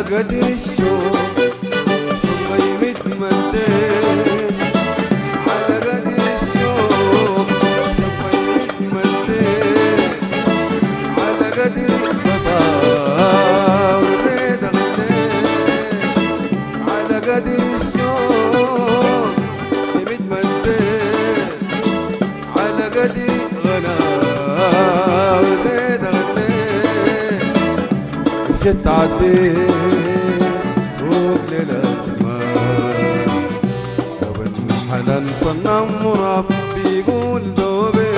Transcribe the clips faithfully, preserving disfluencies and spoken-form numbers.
قدر الشوق ثم يتمدد، على قدر الشوق ثم يتمدد، على قدر الفتى والريد غنيت، على قدر الشوق يتمدد، على قدر غلا والريد غنيت، مشيت عديت فوق ليل الزمان، وابن حنان فنان مراب بيقول دوبي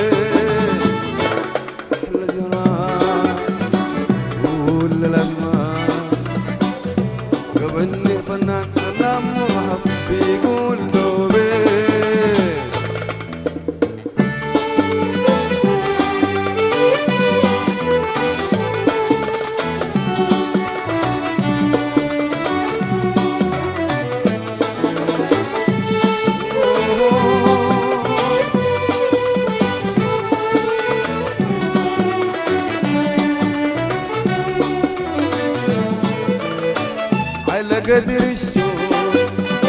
احلى جران قول للازمان، وابن فنان فنان مراب بيقول دوبي. على قدر الشوق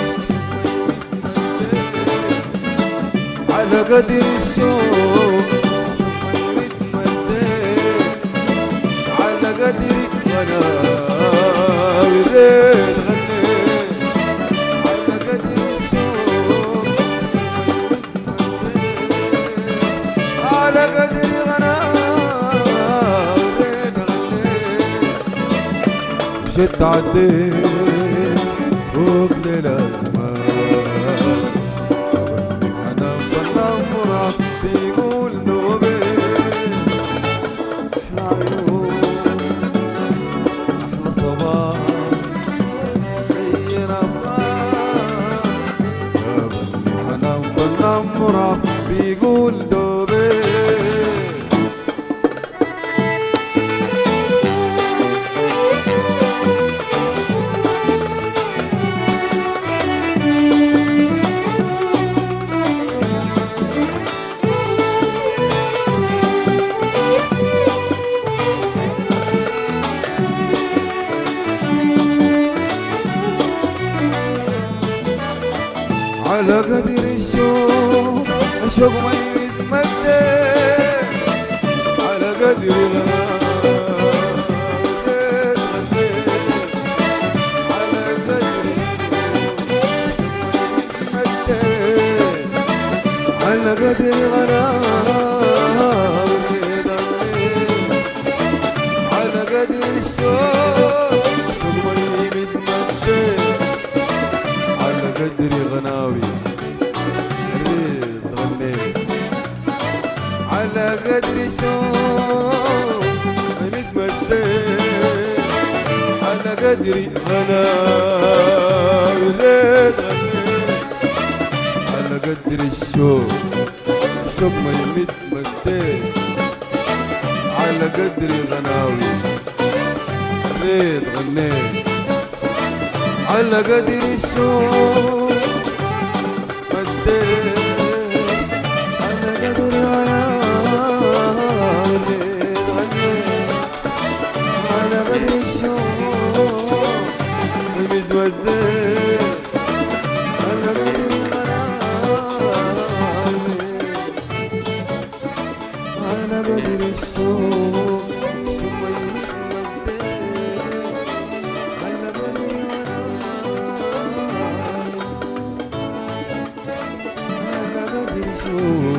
على قدر الشوق ثم يتمدد، على قدر غلا والريد غنيت، على قدر الشوق يتمدد، على قدر غلا والريد غنيت، مشيت عديت فوق ليل الزمان، وابني حنان فنان مراد بيقول نوبي احلى عيون احلى صباح زي الافراح، وابني حنان فنان مراد بيقول دوبي. على قدر الشوق الشوق ما يتمدد، على قدر غناء غنيت، على قدر يتمدد، على قدر غناء غنيت، على قدر الشوق الشوق ما يتمدد، على قدر غناوي الريد غنيت، على قدر الشوق متمدد، على قدر غناوي الريد غنيت، على قدر الشوق الشوق ما يتمدد، على قدر غناوي الريد غنيت، على قدر الشوق مديت، على قدر غناء الريد غنيت، على قدر الشوق متودد، على قدر غناء الريد، على قدر الشوق ثم يتمدد، على قدر غناء على قدر الشوق.